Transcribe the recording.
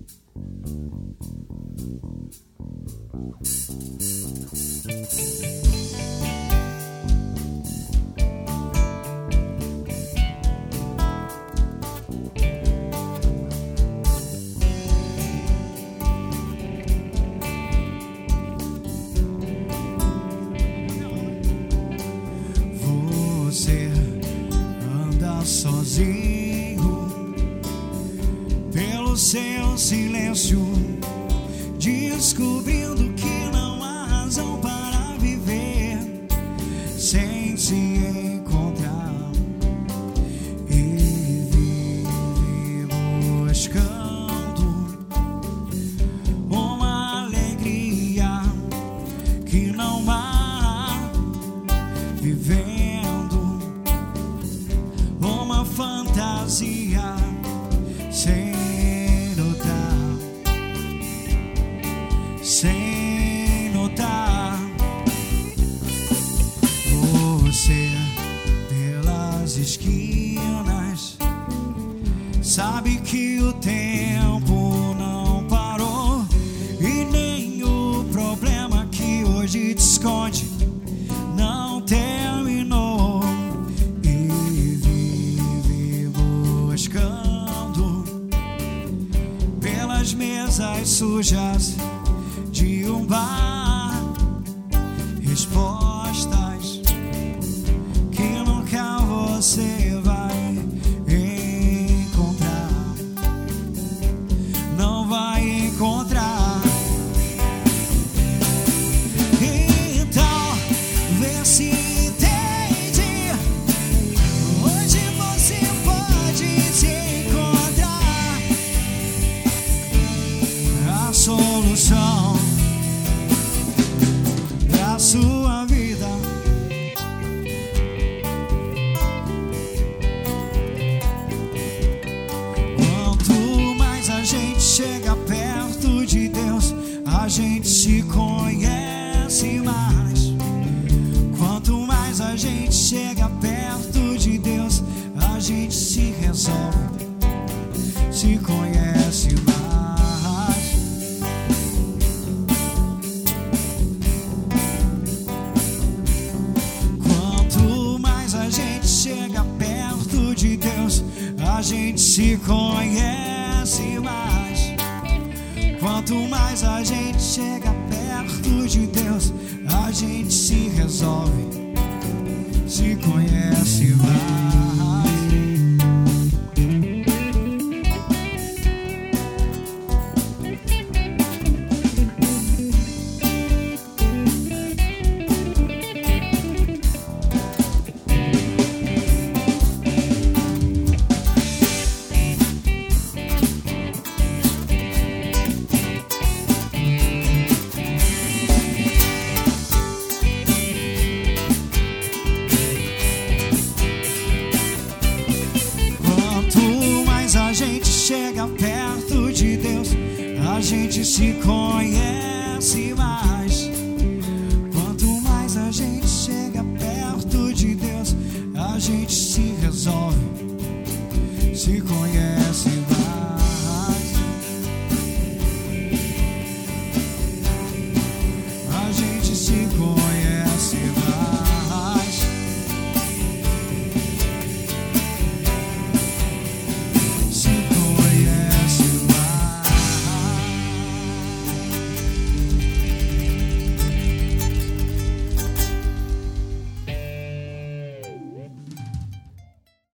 Você anda sozinho pelo seu silêncio, descobrindo que não há razão para viver sem se encontrar, e vive buscando uma alegria que não há, vivendo uma fantasia sem notar, sem notar. Você pelas esquinas sabe que o tempo não parou, e nem o problema que hoje te esconde não terminou, e vive buscando pelas mesas sujas de um bar respostas que nunca você vai encontrar, não vai encontrar. Então, vê se entende. Hoje você pode se encontrar a solução da sua vida. Quanto mais a gente chega perto de Deus, a gente se conhece mais. Quanto mais a gente chega perto de Deus, a gente se resolve, se conhece mais. Quanto mais a gente chega perto de Deus, a gente se conhece mais. Quanto mais a gente chega perto de Deus, a gente se resolve, se conhece mais. Chega perto de Deus, a gente se conhece mais. Quanto mais a gente chega perto de Deus, a gente se resolve, se conhece